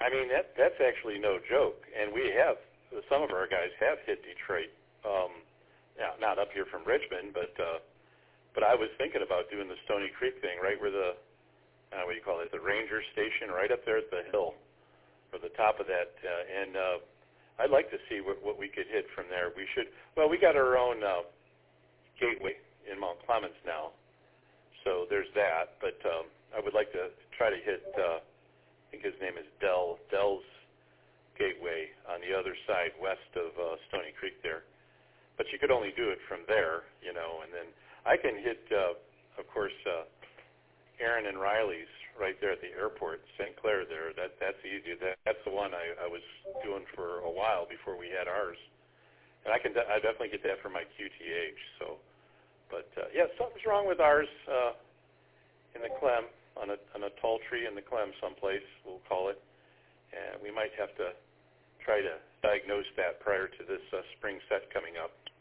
I mean, that's actually no joke. And we have, some of our guys have hit Detroit. Not up here from Richmond, but I was thinking about doing the Stony Creek thing, right where the, what do you call it, the ranger station, right up there at the hill, or the top of that. And I'd like to see what we could hit from there. We got our own gateway in Mount Clemens now, so there's that. But I would like to try to hit, I think his name is Dell's gateway on the other side west of Stony Creek there. But you could only do it from there, and then I can hit, of course, Aaron and Riley's right there at the airport, St. Clair there. That's easy. That's the one I was doing for a while before we had ours. And I definitely get that for my QTH. So, but yeah, something's wrong with ours in the Clem, on a tall tree in the Clem someplace, we'll call it. And we might have to try to diagnose that prior to this spring set coming up.